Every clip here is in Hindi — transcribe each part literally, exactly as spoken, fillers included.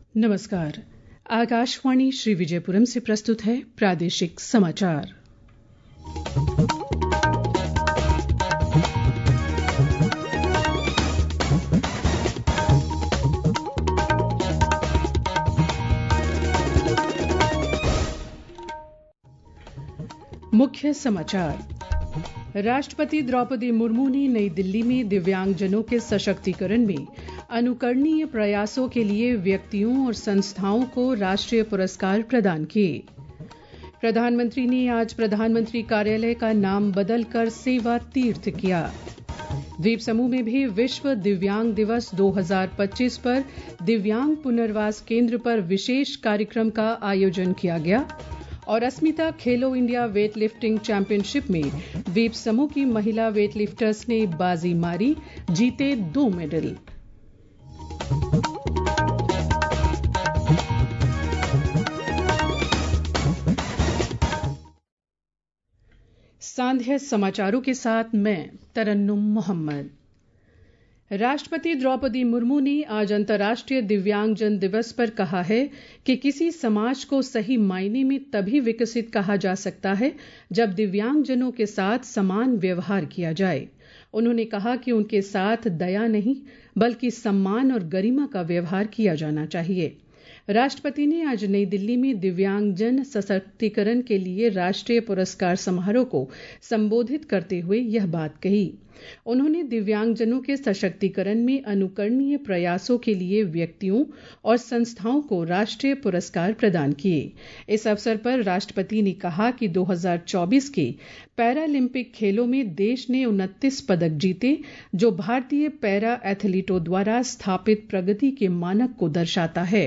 नमस्कार। आकाशवाणी श्री विजयपुरम से प्रस्तुत है प्रादेशिक समाचार। मुख्य समाचार। राष्ट्रपति द्रौपदी मुर्मू ने नई दिल्ली में दिव्यांगजनों के सशक्तिकरण में अनुकरणीय प्रयासों के लिए व्यक्तियों और संस्थाओं को राष्ट्रीय पुरस्कार प्रदान किए। प्रधानमंत्री ने आज प्रधानमंत्री कार्यालय का नाम बदलकर सेवा तीर्थ किया। द्वीप समूह में भी विश्व दिव्यांग दिवस दो हज़ार पच्चीस पर दिव्यांग पुनर्वास केंद्र पर विशेष कार्यक्रम का आयोजन किया गया और अस्मिता खेलो इंडिया वेट लिफ्टिंग चैंपियनशिप में द्वीप समूह की महिला वेट लिफ्टर्स ने बाजी मारी, जीते दो मेडल। सांध्य समाचारों के साथ मैं तरन्नुम मोहम्मद। राष्ट्रपति द्रौपदी मुर्मू ने आज अंतर्राष्ट्रीय दिव्यांगजन दिवस पर कहा है कि किसी समाज को सही मायने में तभी विकसित कहा जा सकता है जब दिव्यांगजनों के साथ समान व्यवहार किया जाए। उन्होंने कहा कि उनके साथ दया नहीं बल्कि सम्मान और गरिमा का व्यवहार किया जाना चाहिए। राष्ट्रपति ने आज नई दिल्ली में दिव्यांगजन सशक्तिकरण के लिए राष्ट्रीय पुरस्कार समारोह को संबोधित करते हुए यह बात कही। उन्होंने दिव्यांगजनों के सशक्तिकरण में अनुकरणीय प्रयासों के लिए व्यक्तियों और संस्थाओं को राष्ट्रीय पुरस्कार प्रदान किए। इस अवसर पर राष्ट्रपति ने कहा कि दो हज़ार चौबीस के पैरालंपिक खेलों में देश ने उनतीस पदक जीते, जो भारतीय पैरा एथलीटों द्वारा स्थापित प्रगति के मानक को दर्शाता है।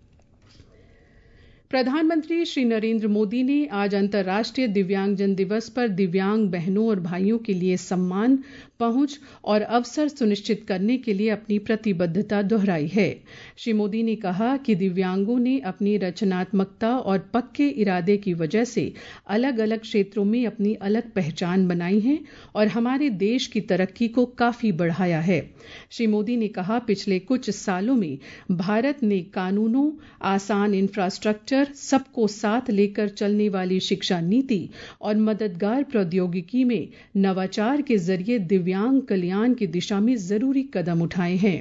प्रधानमंत्री श्री नरेंद्र मोदी ने आज अंतर्राष्ट्रीय दिव्यांगजन दिवस पर दिव्यांग बहनों और भाइयों के लिए सम्मान, पहुंच और अवसर सुनिश्चित करने के लिए अपनी प्रतिबद्धता दोहराई है। श्री मोदी ने कहा कि दिव्यांगों ने अपनी रचनात्मकता और पक्के इरादे की वजह से अलग अलग क्षेत्रों में अपनी अलग पहचान बनाई है और हमारे देश की तरक्की को काफी बढ़ाया है। श्री मोदी ने कहा, पिछले कुछ सालों में भारत ने कानूनों, आसान इंफ्रास्ट्रक्चर, सबको साथ लेकर चलने वाली शिक्षा नीति और मददगार प्रौद्योगिकी में नवाचार के जरिए दिव्यांग कल्याण की दिशा में जरूरी कदम उठाए हैं।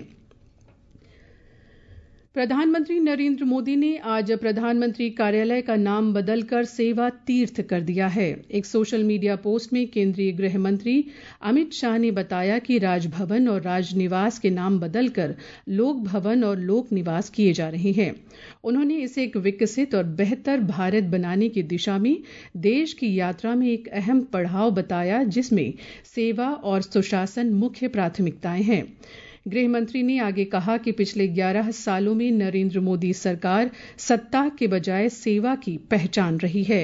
प्रधानमंत्री नरेंद्र मोदी ने आज प्रधानमंत्री कार्यालय का नाम बदलकर सेवा तीर्थ कर दिया है। एक सोशल मीडिया पोस्ट में केंद्रीय गृह मंत्री अमित शाह ने बताया कि राजभवन और राजनिवास के नाम बदलकर लोक भवन और लोक निवास किए जा रहे हैं। उन्होंने इसे एक विकसित और बेहतर भारत बनाने की दिशा में देश की यात्रा में एक अहम पड़ाव बताया, जिसमें सेवा और सुशासन मुख्य प्राथमिकताएं हैं। गृह मंत्री ने आगे कहा कि पिछले ग्यारह सालों में नरेंद्र मोदी सरकार सत्ता के बजाय सेवा की पहचान रही है।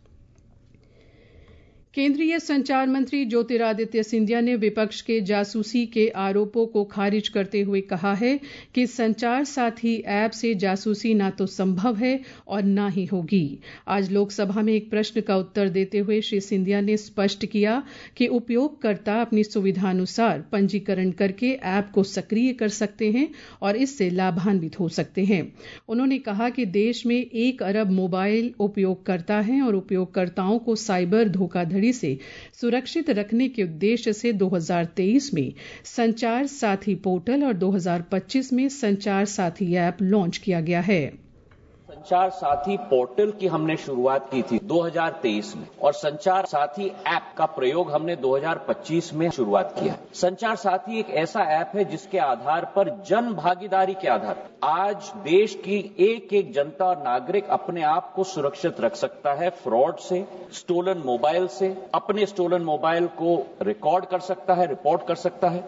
केंद्रीय संचार मंत्री ज्योतिरादित्य सिंधिया ने विपक्ष के जासूसी के आरोपों को खारिज करते हुए कहा है कि संचार साथी ऐप से जासूसी ना तो संभव है और ना ही होगी। आज लोकसभा में एक प्रश्न का उत्तर देते हुए श्री सिंधिया ने स्पष्ट किया कि उपयोगकर्ता अपनी सुविधानुसार पंजीकरण करके ऐप को सक्रिय कर सकते हैं और इससे लाभान्वित हो सकते हैं। उन्होंने कहा कि देश में एक अरब मोबाइल उपयोगकर्ता हैं और उपयोगकर्ताओं को साइबर धोखाधड़ी से सुरक्षित रखने के उद्देश्य से दो हज़ार तेईस में संचार साथी पोर्टल और दो हज़ार पच्चीस में संचार साथी ऐप लॉन्च किया गया है। संचार साथी पोर्टल की हमने शुरुआत की थी दो हज़ार तेईस में और संचार साथी ऐप का प्रयोग हमने दो हज़ार पच्चीस में शुरुआत किया। संचार साथी एक ऐसा ऐप है जिसके आधार पर जन भागीदारी के आधार पर आज देश की एक एक जनता और नागरिक अपने आप को सुरक्षित रख सकता है फ्रॉड से, स्टोलन मोबाइल से, अपने स्टोलन मोबाइल को रिकॉर्ड कर सकता है, रिपोर्ट कर सकता है।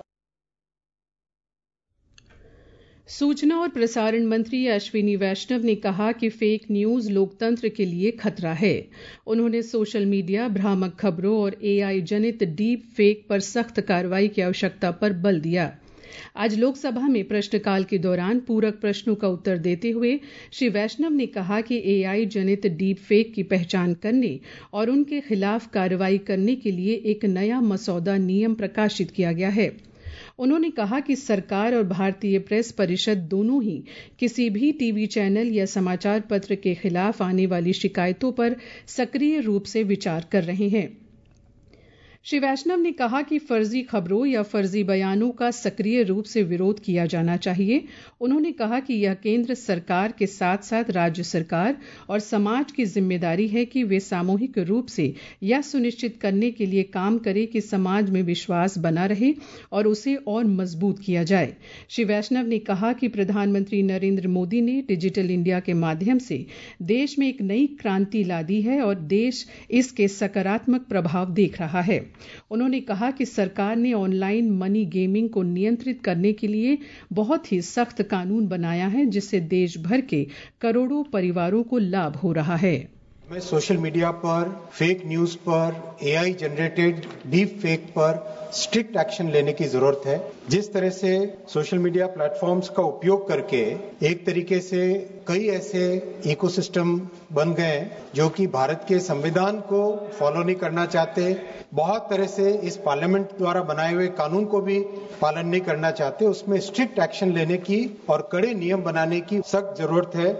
सूचना और प्रसारण मंत्री अश्विनी वैष्णव ने कहा कि फेक न्यूज लोकतंत्र के लिए खतरा है। उन्होंने सोशल मीडिया, भ्रामक खबरों और एआई जनित डीप फेक पर सख्त कार्रवाई की आवश्यकता पर बल दिया। आज लोकसभा में प्रश्नकाल के दौरान पूरक प्रश्नों का उत्तर देते हुए श्री वैष्णव ने कहा कि एआई जनित डीप फेक की पहचान करने और उनके खिलाफ कार्रवाई करने के लिए एक नया मसौदा नियम प्रकाशित किया गया है। उन्होंने कहा कि सरकार और भारतीय प्रेस परिषद दोनों ही किसी भी टीवी चैनल या समाचार पत्र के खिलाफ आने वाली शिकायतों पर सक्रिय रूप से विचार कर रहे हैं। श्री वैष्णव ने कहा कि फर्जी खबरों या फर्जी बयानों का सक्रिय रूप से विरोध किया जाना चाहिए। उन्होंने कहा कि यह केंद्र सरकार के साथ साथ राज्य सरकार और समाज की जिम्मेदारी है कि वे सामूहिक रूप से यह सुनिश्चित करने के लिए काम करें कि समाज में विश्वास बना रहे और उसे और मजबूत किया जाए। श्री वैष्णव ने कहा कि प्रधानमंत्री नरेंद्र मोदी ने डिजिटल इंडिया के माध्यम से देश में एक नई क्रांति ला दी है और देश इसके सकारात्मक प्रभाव देख रहा है। उन्होंने कहा कि सरकार ने ऑनलाइन मनी गेमिंग को नियंत्रित करने के लिए बहुत ही सख्त कानून बनाया है, जिससे देश भर के करोड़ों परिवारों को लाभ हो रहा है। मैं सोशल मीडिया पर, फेक न्यूज पर, एआई जनरेटेड डीप फेक पर स्ट्रिक्ट एक्शन लेने की जरूरत है। जिस तरह से सोशल मीडिया प्लेटफॉर्म्स का उपयोग करके एक तरीके से कई ऐसे इकोसिस्टम बन गए जो कि भारत के संविधान को फॉलो नहीं करना चाहते, बहुत तरह से इस पार्लियामेंट द्वारा बनाए हुए कानून को भी पालन नहीं करना चाहते, उसमें स्ट्रिक्ट एक्शन लेने की और कड़े नियम बनाने की सख्त जरूरत है।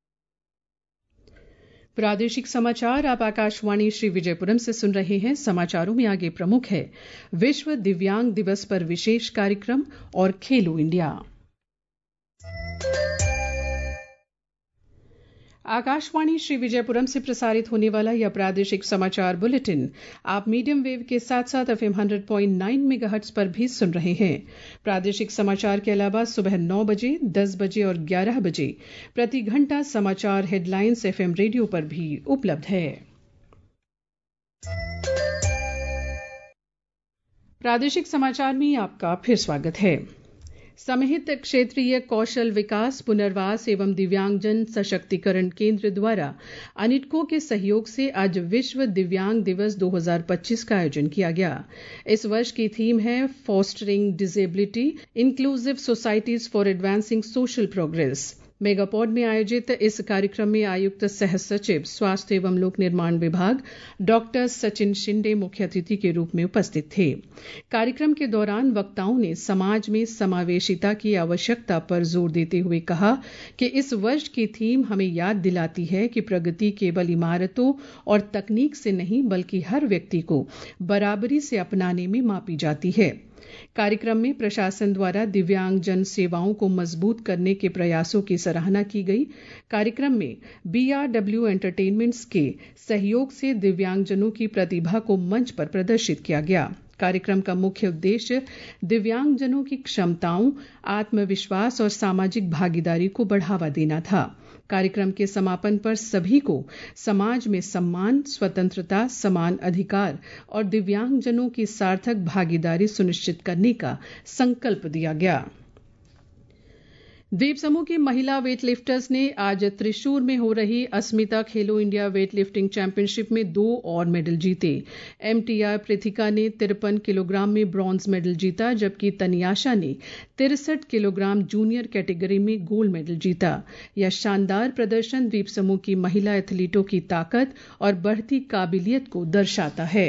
प्रादेशिक समाचार आप आकाशवाणी श्री विजयपुरम से सुन रहे हैं। समाचारों में आगे प्रमुख है विश्व दिव्यांग दिवस पर विशेष कार्यक्रम और खेलो इंडिया। आकाशवाणी श्री विजयपुरम से प्रसारित होने वाला यह प्रादेशिक समाचार बुलेटिन आप मीडियम वेव के साथ साथ एफएम सौ पॉइंट नौ मेगाहर्ट्ज पर भी सुन रहे हैं। प्रादेशिक समाचार के अलावा सुबह नौ बजे, दस बजे और ग्यारह बजे प्रति घंटा समाचार हेडलाइंस एफएम रेडियो पर भी उपलब्ध है। प्रादेशिक समाचार में आपका फिर स्वागत है। समहित क्षेत्रीय कौशल विकास, पुनर्वास एवं दिव्यांगजन सशक्तिकरण केंद्र द्वारा अनिटको के सहयोग से आज विश्व दिव्यांग दिवस दो हज़ार पच्चीस का आयोजन किया गया। इस वर्ष की थीम है fostering disability inclusive societies for advancing social progress. मेगापॉड में आयोजित इस कार्यक्रम में आयुक्त सह सचिव स्वास्थ्य एवं लोक निर्माण विभाग डॉक्टर सचिन शिंदे मुख्य अतिथि के रूप में उपस्थित थे। कार्यक्रम के दौरान वक्ताओं ने समाज में समावेशिता की आवश्यकता पर जोर देते हुए कहा कि इस वर्ष की थीम हमें याद दिलाती है कि प्रगति केवल इमारतों और तकनीक से नहीं बल्कि हर व्यक्ति को बराबरी से अपनाने में मापी जाती है। कार्यक्रम में प्रशासन द्वारा दिव्यांग जन सेवाओं को मजबूत करने के प्रयासों की सराहना की गई। कार्यक्रम में बीआरडब्ल्यू एंटरटेनमेंट्स के सहयोग से दिव्यांगजनों की प्रतिभा को मंच पर प्रदर्शित किया गया। कार्यक्रम का मुख्य उद्देश्य दिव्यांगजनों की क्षमताओं, आत्मविश्वास और सामाजिक भागीदारी को बढ़ावा देना था। कार्यक्रम के समापन पर सभी को समाज में सम्मान, स्वतंत्रता, समान अधिकार और दिव्यांगजनों की सार्थक भागीदारी सुनिश्चित करने का संकल्प दिया गया। द्वीप समूह की महिला वेटलिफ्टर्स ने आज त्रिशूर में हो रही अस्मिता खेलो इंडिया वेटलिफ्टिंग चैंपियनशिप में दो और मेडल जीते। एमटीआर पृथिका ने तिरपन किलोग्राम में ब्रॉन्ज मेडल जीता, जबकि तनियाशा ने तिरसठ किलोग्राम जूनियर कैटेगरी में गोल्ड मेडल जीता। यह शानदार प्रदर्शन द्वीप समूह की महिला एथलीटों की ताकत और बढ़ती काबिलियत को दर्शाता है।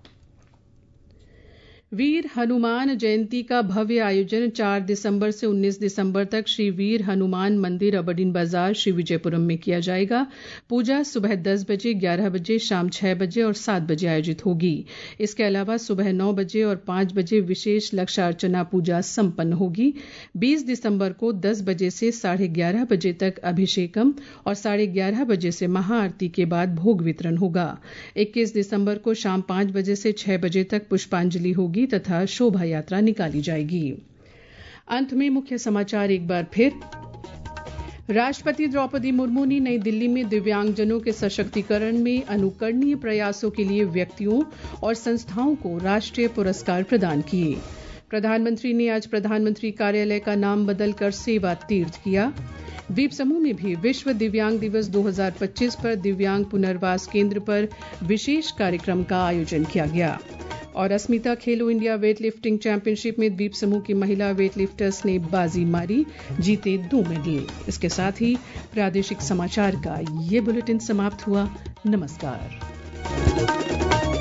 वीर हनुमान जयंती का भव्य आयोजन चार दिसंबर से उन्नीस दिसंबर तक श्री वीर हनुमान मंदिर अबडिन बाजार श्री विजयपुरम में किया जाएगा। पूजा सुबह दस बजे, ग्यारह बजे, शाम छह बजे और सात बजे आयोजित होगी। इसके अलावा सुबह नौ बजे और पांच बजे विशेष लक्षार्चना पूजा संपन्न होगी। बीस दिसंबर को दस बजे से साढ़े ग्यारह बजे तक अभिषेकम और साढ़े ग्यारह बजे से महाआरती के बाद भोग वितरण होगा। इक्कीस दिसंबर को शाम पांच बजे से छह बजे तक पुष्पांजलि होगी तथा शोभा यात्रा निकाली जाएगी। अंत में मुख्य समाचार एक बार फिर। राष्ट्रपति द्रौपदी मुर्मू ने नई दिल्ली में दिव्यांगजनों के सशक्तिकरण में अनुकरणीय प्रयासों के लिए व्यक्तियों और संस्थाओं को राष्ट्रीय पुरस्कार प्रदान किए। प्रधानमंत्री ने आज प्रधानमंत्री कार्यालय का नाम बदलकर सेवा तीर्थ किया। द्वीप समूह में भी विश्व दिव्यांग दिवस दो हज़ार पच्चीस पर दिव्यांग पुनर्वास केंद्र पर विशेष कार्यक्रम का आयोजन किया गया। और अस्मिता खेलो इंडिया वेटलिफ्टिंग चैंपियनशिप में द्वीप समूह की महिला वेटलिफ्टर्स ने बाजी मारी, जीते दो मेडल। इसके साथ ही प्रादेशिक समाचार का ये बुलेटिन समाप्त हुआ। नमस्कार।